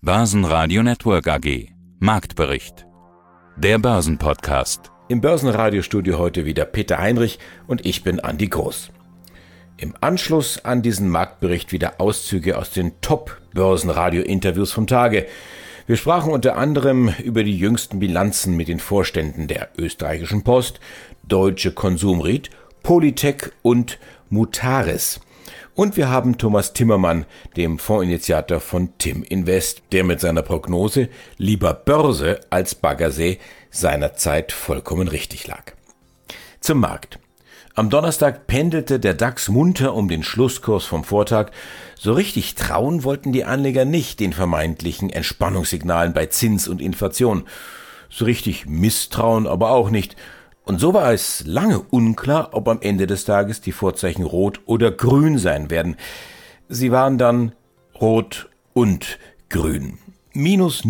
Börsenradio Network AG. Marktbericht. Der Börsenpodcast. Im Börsenradiostudio heute wieder Peter Heinrich und ich bin Andi Groß. Im Anschluss an diesen Marktbericht wieder Auszüge aus den Top-Börsenradio-Interviews vom Tage. Wir sprachen unter anderem über die jüngsten Bilanzen mit den Vorständen der Österreichischen Post, Deutsche Konsumried, Polytec und Mutares. Und wir haben Thomas Timmermann, dem Fondsinitiator von Tim Invest, der mit seiner Prognose lieber Börse als Baggersee seinerzeit vollkommen richtig lag. Zum Markt. Am Donnerstag pendelte der DAX munter um den Schlusskurs vom Vortag. So richtig trauen wollten die Anleger nicht den vermeintlichen Entspannungssignalen bei Zins und Inflation. So richtig misstrauen aber auch nicht. Und so war es lange unklar, ob am Ende des Tages die Vorzeichen rot oder grün sein werden. Sie waren dann rot und grün. Minus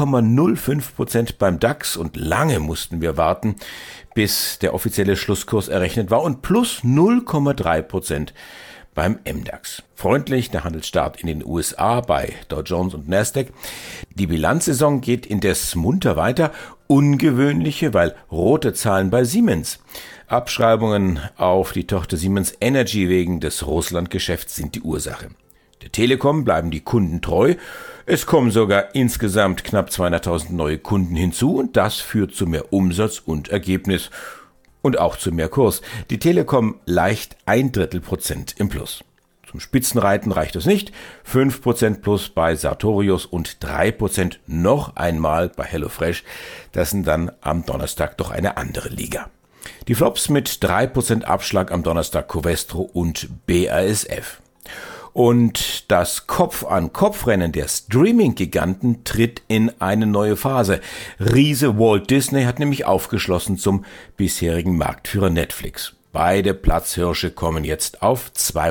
0,05% beim DAX und lange mussten wir warten, bis der offizielle Schlusskurs errechnet war, und plus 0,3% beim MDAX. Freundlich der Handelsstart in den USA bei Dow Jones und Nasdaq. Die Bilanzsaison geht indes munter weiter. Ungewöhnliche, weil rote Zahlen bei Siemens. Abschreibungen auf die Tochter Siemens Energy wegen des Russlandgeschäfts sind die Ursache. Der Telekom bleiben die Kunden treu. Es kommen sogar insgesamt knapp 200.000 neue Kunden hinzu und das führt zu mehr Umsatz und Ergebnis. Und auch zu mehr Kurs. Die Telekom leicht 0,33% im Plus. Zum Spitzenreiten reicht es nicht. 5% plus bei Sartorius und 3% noch einmal bei HelloFresh. Das sind dann am Donnerstag doch eine andere Liga. Die Flops mit 3% Abschlag am Donnerstag Covestro und BASF. Und das Kopf-an-Kopf-Rennen der Streaming-Giganten tritt in eine neue Phase. Riese Walt Disney hat nämlich aufgeschlossen zum bisherigen Marktführer Netflix. Beide Platzhirsche kommen jetzt auf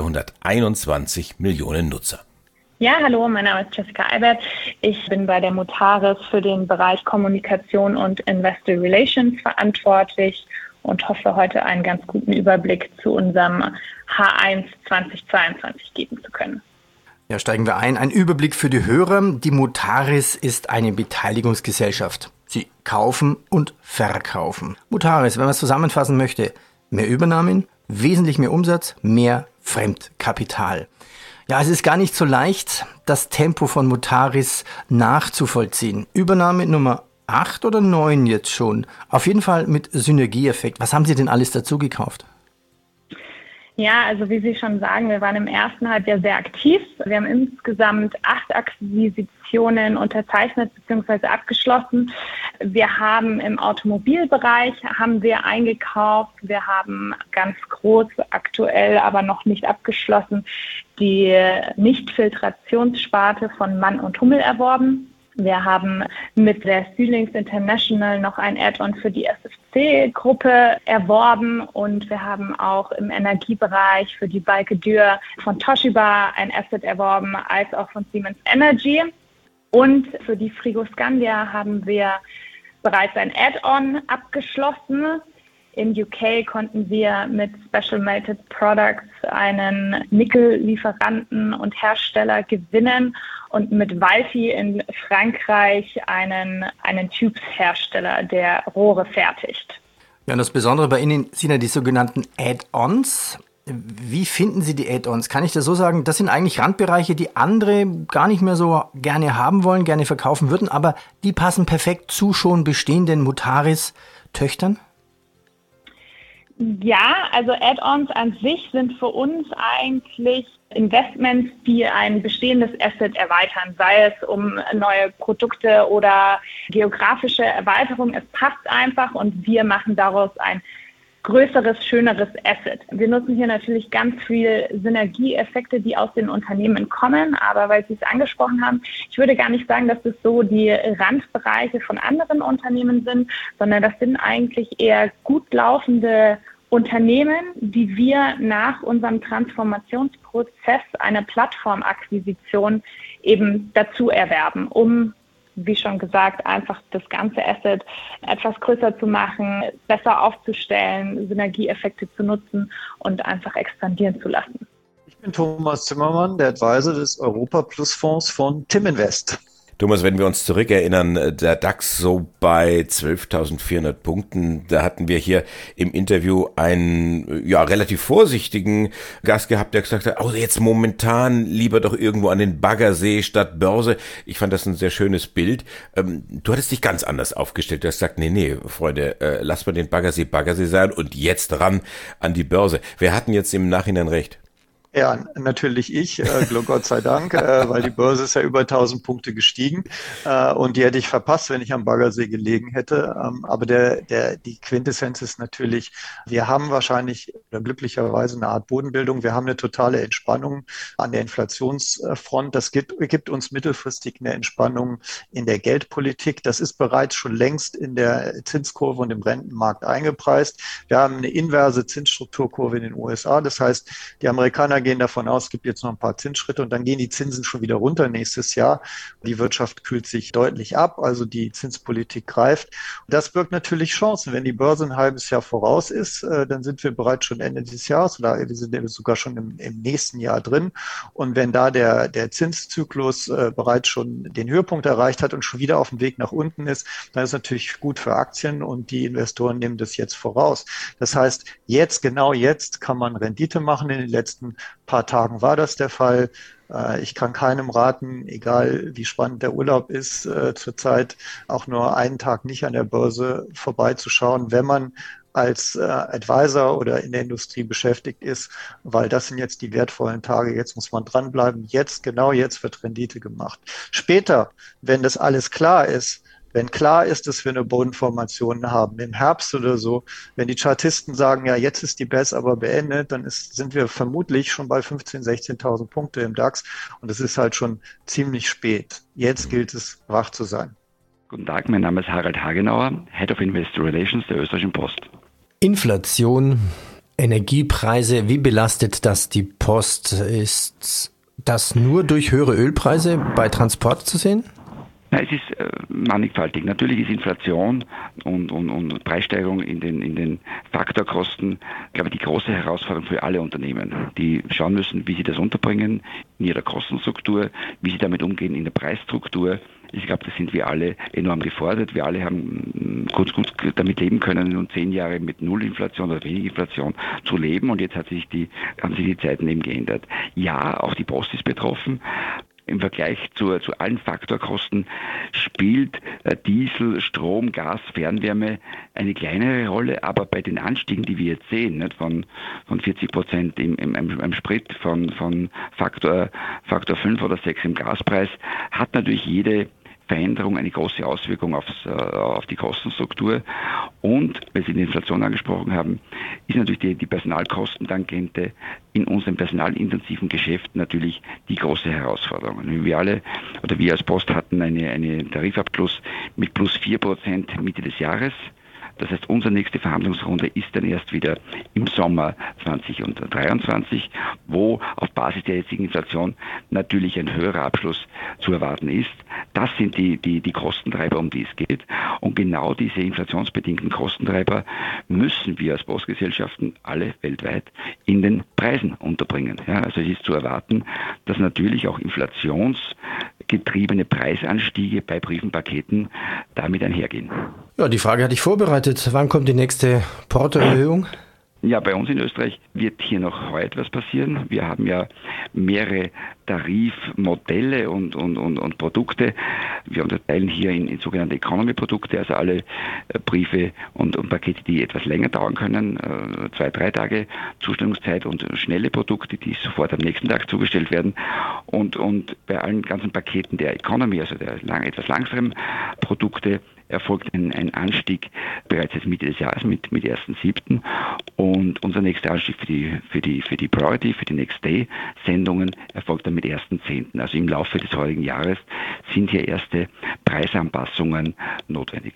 221 Millionen Nutzer. Ja, hallo, mein Name ist Jessica Albert. Ich bin bei der Mutares für den Bereich Kommunikation und Investor Relations verantwortlich und hoffe, heute einen ganz guten Überblick zu unserem H1 2022 geben zu können. Ja, steigen wir ein. Ein Überblick für die Hörer. Die Mutares ist eine Beteiligungsgesellschaft. Sie kaufen und verkaufen. Mutares, wenn man es zusammenfassen möchte, mehr Übernahmen, wesentlich mehr Umsatz, mehr Fremdkapital. Ja, es ist gar nicht so leicht, das Tempo von Mutares nachzuvollziehen. Übernahme Nummer 8 oder 9 jetzt schon. Auf jeden Fall mit Synergieeffekt. Was haben Sie denn alles dazu gekauft? Ja, also wie Sie schon sagen, wir waren im ersten Halbjahr sehr aktiv. Wir haben insgesamt 8 Akquisitionen unterzeichnet bzw. abgeschlossen. Wir haben im Automobilbereich eingekauft. Wir haben ganz groß, aktuell aber noch nicht abgeschlossen, die Nichtfiltrationssparte von Mann und Hummel erworben. Wir haben mit der Stylings International noch ein Add-on für die SFC-Gruppe erworben und wir haben auch im Energiebereich für die Balcke-Dürr von Toshiba ein Asset erworben, als auch von Siemens Energy. Und für die Frigoscandia haben wir bereits ein Add-on abgeschlossen. In UK konnten wir mit Special Melted Products einen Nickellieferanten und Hersteller gewinnen und mit Valfi in Frankreich einen Tubes-Hersteller, der Rohre fertigt. Ja, und das Besondere bei Ihnen sind ja die sogenannten Add-ons. Wie finden Sie die Add-ons? Kann ich das so sagen? Das sind eigentlich Randbereiche, die andere gar nicht mehr so gerne haben wollen, gerne verkaufen würden, aber die passen perfekt zu schon bestehenden Mutares-Töchtern? Ja, also Add-ons an sich sind für uns eigentlich Investments, die ein bestehendes Asset erweitern, sei es um neue Produkte oder geografische Erweiterung. Es passt einfach und wir machen daraus ein größeres, schöneres Asset. Wir nutzen hier natürlich ganz viel Synergieeffekte, die aus den Unternehmen kommen, aber weil Sie es angesprochen haben, ich würde gar nicht sagen, dass das so die Randbereiche von anderen Unternehmen sind, sondern das sind eigentlich eher gut laufende Unternehmen, die wir nach unserem Transformationsprozess einer Plattformakquisition eben dazu erwerben, um, wie schon gesagt, einfach das ganze Asset etwas größer zu machen, besser aufzustellen, Synergieeffekte zu nutzen und einfach expandieren zu lassen. Ich bin Thomas Timmermann, der Advisor des Europa Plus Fonds von Tim Invest. Thomas, wenn wir uns zurückerinnern, der DAX so bei 12.400 Punkten, da hatten wir hier im Interview einen relativ vorsichtigen Gast gehabt, der gesagt hat, jetzt momentan lieber doch irgendwo an den Baggersee statt Börse. Ich fand das ein sehr schönes Bild. Du hattest dich ganz anders aufgestellt. Du hast gesagt, nee, Freunde, lass mal den Baggersee sein und jetzt ran an die Börse. Wer hat denn jetzt im Nachhinein recht? Ja, natürlich ich, Gott sei Dank, weil die Börse ist ja über 1000 Punkte gestiegen und die hätte ich verpasst, wenn ich am Baggersee gelegen hätte. Aber die Quintessenz ist natürlich, wir haben wahrscheinlich oder glücklicherweise eine Art Bodenbildung. Wir haben eine totale Entspannung an der Inflationsfront. Das gibt uns mittelfristig eine Entspannung in der Geldpolitik. Das ist bereits schon längst in der Zinskurve und im Rentenmarkt eingepreist. Wir haben eine inverse Zinsstrukturkurve in den USA. Das heißt, die Amerikaner gehen davon aus, es gibt jetzt noch ein paar Zinsschritte und dann gehen die Zinsen schon wieder runter nächstes Jahr. Die Wirtschaft kühlt sich deutlich ab, also die Zinspolitik greift. Das birgt natürlich Chancen. Wenn die Börse ein halbes Jahr voraus ist, dann sind wir bereits schon Ende dieses Jahres oder wir sind sogar schon im nächsten Jahr drin. Und wenn da der Zinszyklus bereits schon den Höhepunkt erreicht hat und schon wieder auf dem Weg nach unten ist, dann ist es natürlich gut für Aktien und die Investoren nehmen das jetzt voraus. Das heißt, genau jetzt kann man Rendite machen. In den letzten paar Tagen war das der Fall. Ich kann keinem raten, egal wie spannend der Urlaub ist, zurzeit auch nur einen Tag nicht an der Börse vorbeizuschauen, wenn man als Advisor oder in der Industrie beschäftigt ist, weil das sind jetzt die wertvollen Tage. Jetzt muss man dranbleiben. Genau jetzt wird Rendite gemacht. Später, wenn das alles klar ist, wenn klar ist, dass wir eine Bodenformation haben, im Herbst oder so, wenn die Chartisten sagen, ja, jetzt ist die Best aber beendet, dann sind wir vermutlich schon bei 15.000, 16.000 Punkte im DAX und es ist halt schon ziemlich spät. Jetzt gilt es, wach zu sein. Guten Tag, mein Name ist Harald Hagenauer, Head of Investor Relations der Österreichischen Post. Inflation, Energiepreise, wie belastet das die Post? Ist das nur durch höhere Ölpreise bei Transport zu sehen? Ja, es ist mannigfaltig. Natürlich ist Inflation und Preissteigerung in den Faktorkosten, glaube ich, die große Herausforderung für alle Unternehmen, die schauen müssen, wie sie das unterbringen in ihrer Kostenstruktur, wie sie damit umgehen in der Preisstruktur. Ich glaube, da sind wir alle enorm gefordert. Wir alle haben gut damit leben können, nun 10 Jahre mit Nullinflation oder wenig Inflation zu leben und jetzt haben sich die Zeiten eben geändert. Ja, auch die Post ist betroffen. Im Vergleich zu allen Faktorkosten spielt Diesel, Strom, Gas, Fernwärme eine kleinere Rolle, aber bei den Anstiegen, die wir jetzt sehen, nicht, von 40% im Sprit, von Faktor 5 oder 6 im Gaspreis, hat natürlich jede Veränderung eine große Auswirkung auf die Kostenstruktur. Und, weil Sie die Inflation angesprochen haben, ist natürlich die Personalkostentangente in unserem personalintensiven Geschäft natürlich die große Herausforderung. Wir als Post hatten einen Tarifabschluss mit plus 4% Mitte des Jahres. Das heißt, unsere nächste Verhandlungsrunde ist dann erst wieder im Sommer 2023, wo auf Basis der jetzigen Inflation natürlich ein höherer Abschluss zu erwarten ist. Das sind die Kostentreiber, um die es geht. Und genau diese inflationsbedingten Kostentreiber müssen wir als Postgesellschaften alle weltweit in den Preisen unterbringen. Ja, also es ist zu erwarten, dass natürlich auch inflationsgetriebene Preisanstiege bei Briefenpaketen damit einhergehen. Ja, die Frage hatte ich vorbereitet. Wann kommt die nächste Portoerhöhung? Ja, bei uns in Österreich wird hier noch heute was passieren. Wir haben ja mehrere Tarifmodelle und Produkte. Wir unterteilen hier in sogenannte Economy-Produkte, also alle Briefe und Pakete, die etwas länger dauern können, 2-3 Tage Zustellungszeit, und schnelle Produkte, die sofort am nächsten Tag zugestellt werden. Und bei allen ganzen Paketen der Economy, also der etwas langsamen Produkte, erfolgt ein Anstieg bereits jetzt Mitte des Jahres mit 1.7. Und unser nächster Anstieg für die Priority, für die Next Day Sendungen erfolgt dann mit 1.10. Also im Laufe des heutigen Jahres sind hier erste Preisanpassungen notwendig.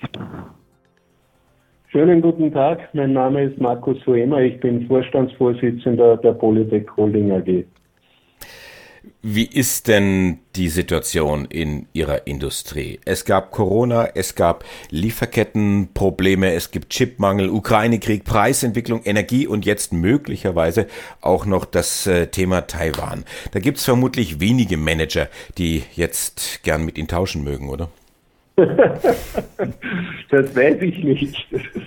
Schönen guten Tag, mein Name ist Markus Huemer, ich bin Vorstandsvorsitzender der Polytech Holding AG. Wie ist denn die Situation in Ihrer Industrie? Es gab Corona, es gab Lieferkettenprobleme, es gibt Chipmangel, Ukraine-Krieg, Preisentwicklung, Energie und jetzt möglicherweise auch noch das Thema Taiwan. Da gibt es vermutlich wenige Manager, die jetzt gern mit Ihnen tauschen mögen, oder? Das weiß ich nicht.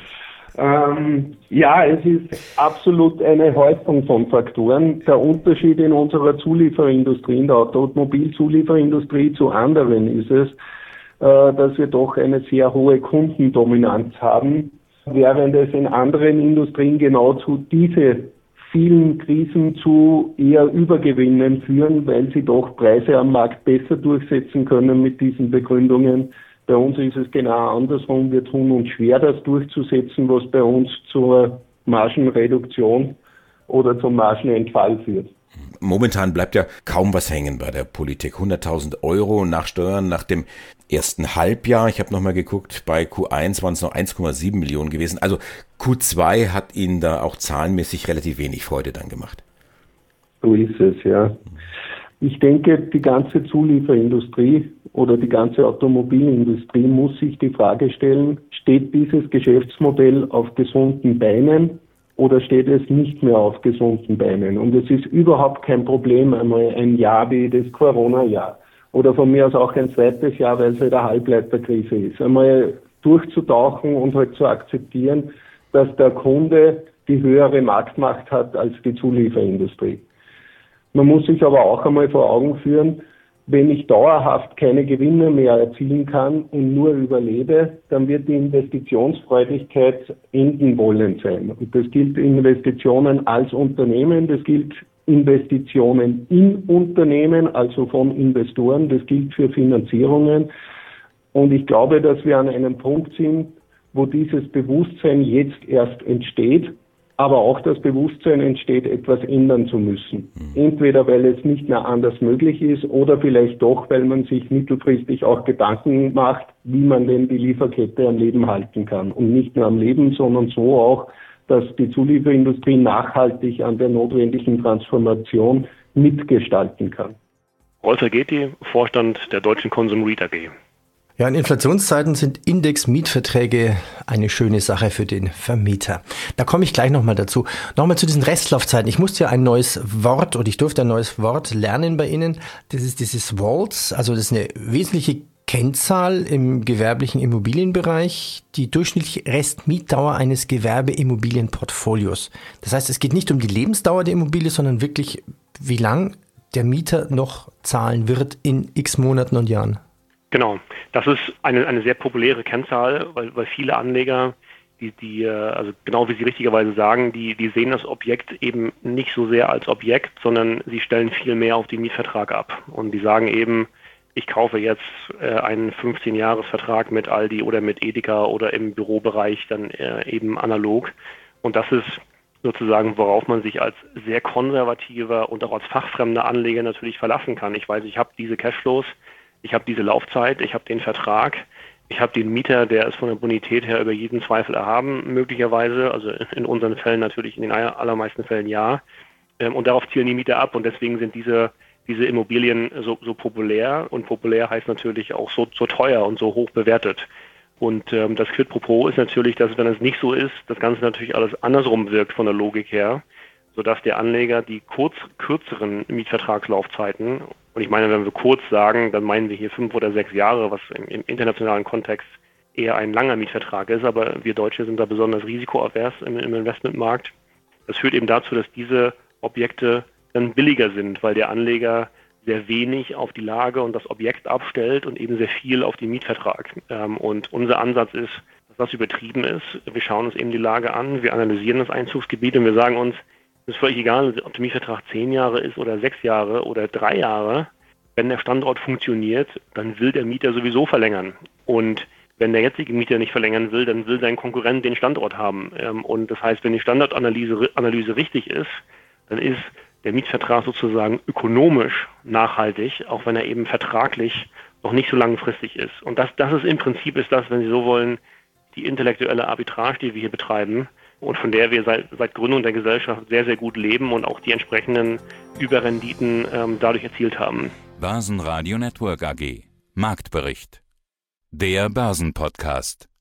Ja, es ist absolut eine Häufung von Faktoren. Der Unterschied in unserer Zulieferindustrie, in der Automobilzulieferindustrie zu anderen ist es, dass wir doch eine sehr hohe Kundendominanz haben, während es in anderen Industrien genau zu diese vielen Krisen zu eher Übergewinnen führen, weil sie doch Preise am Markt besser durchsetzen können mit diesen Begründungen. Bei uns ist es genau andersrum. Wir tun uns schwer, das durchzusetzen, was bei uns zur Margenreduktion oder zum Margenentfall führt. Momentan bleibt ja kaum was hängen bei der Politik. 100.000 € nach Steuern nach dem ersten Halbjahr. Ich habe nochmal geguckt, bei Q1 waren es noch 1,7 Millionen gewesen. Also Q2 hat Ihnen da auch zahlenmäßig relativ wenig Freude dann gemacht. So ist es, ja. Ich denke, die ganze Zulieferindustrie oder die ganze Automobilindustrie muss sich die Frage stellen, steht dieses Geschäftsmodell auf gesunden Beinen oder steht es nicht mehr auf gesunden Beinen? Und es ist überhaupt kein Problem, einmal ein Jahr wie das Corona-Jahr oder von mir aus auch ein zweites Jahr, weil es halt eine Halbleiterkrise ist, einmal durchzutauchen und halt zu akzeptieren, dass der Kunde die höhere Marktmacht hat als die Zulieferindustrie. Man muss sich aber auch einmal vor Augen führen, wenn ich dauerhaft keine Gewinne mehr erzielen kann und nur überlebe, dann wird die Investitionsfreudigkeit enden wollend sein. Und das gilt Investitionen als Unternehmen, das gilt Investitionen in Unternehmen, also von Investoren, das gilt für Finanzierungen. Und ich glaube, dass wir an einem Punkt sind, wo dieses Bewusstsein jetzt erst entsteht, aber auch das Bewusstsein entsteht, etwas ändern zu müssen. Entweder weil es nicht mehr anders möglich ist oder vielleicht doch, weil man sich mittelfristig auch Gedanken macht, wie man denn die Lieferkette am Leben halten kann. Und nicht nur am Leben, sondern so auch, dass die Zulieferindustrie nachhaltig an der notwendigen Transformation mitgestalten kann. Rolf Ergeti, Vorstand der Deutschen Konsumrit AG. Ja, in Inflationszeiten sind Index-Mietverträge eine schöne Sache für den Vermieter. Da komme ich gleich nochmal dazu. Nochmal zu diesen Restlaufzeiten. Ich musste ja ein neues Wort oder ich durfte ein neues Wort lernen bei Ihnen. Das ist dieses WALTS, also das ist eine wesentliche Kennzahl im gewerblichen Immobilienbereich, die durchschnittliche Restmietdauer eines Gewerbeimmobilienportfolios. Das heißt, es geht nicht um die Lebensdauer der Immobilie, sondern wirklich, wie lang der Mieter noch zahlen wird in x Monaten und Jahren. Genau, das ist eine sehr populäre Kennzahl, weil viele Anleger, also genau wie Sie richtigerweise sagen, die sehen das Objekt eben nicht so sehr als Objekt, sondern sie stellen viel mehr auf den Mietvertrag ab. Und die sagen eben, ich kaufe jetzt einen 15-Jahres-Vertrag mit Aldi oder mit Edeka oder im Bürobereich dann eben analog. Und das ist sozusagen, worauf man sich als sehr konservativer und auch als fachfremder Anleger natürlich verlassen kann. Ich weiß, ich habe diese Cashflows, ich habe diese Laufzeit, ich habe den Vertrag, ich habe den Mieter, der ist von der Bonität her über jeden Zweifel erhaben, möglicherweise, also in unseren Fällen natürlich, in den allermeisten Fällen ja. Und darauf zielen die Mieter ab und deswegen sind diese Immobilien so populär und populär heißt natürlich auch so teuer und so hoch bewertet. Und das Quid pro quo ist natürlich, dass wenn es nicht so ist, das Ganze natürlich alles andersrum wirkt von der Logik her, sodass der Anleger die kürzeren Mietvertragslaufzeiten, und ich meine, wenn wir kurz sagen, dann meinen wir hier 5 oder 6 Jahre, was im internationalen Kontext eher ein langer Mietvertrag ist, aber wir Deutsche sind da besonders risikoavers im Investmentmarkt. Das führt eben dazu, dass diese Objekte dann billiger sind, weil der Anleger sehr wenig auf die Lage und das Objekt abstellt und eben sehr viel auf den Mietvertrag. Und unser Ansatz ist, dass das übertrieben ist. Wir schauen uns eben die Lage an, wir analysieren das Einzugsgebiet und wir sagen uns, es ist völlig egal, ob der Mietvertrag 10 Jahre ist oder 6 Jahre oder 3 Jahre. Wenn der Standort funktioniert, dann will der Mieter sowieso verlängern. Und wenn der jetzige Mieter nicht verlängern will, dann will sein Konkurrent den Standort haben. Und das heißt, wenn die Standortanalyse richtig ist, dann ist der Mietvertrag sozusagen ökonomisch nachhaltig, auch wenn er eben vertraglich noch nicht so langfristig ist. Und das ist im Prinzip, wenn Sie so wollen, die intellektuelle Arbitrage, die wir hier betreiben. und von der wir seit Gründung der Gesellschaft sehr, sehr gut leben und auch die entsprechenden Überrenditen dadurch erzielt haben. Börsenradio Network AG. Marktbericht. Der Börsenpodcast.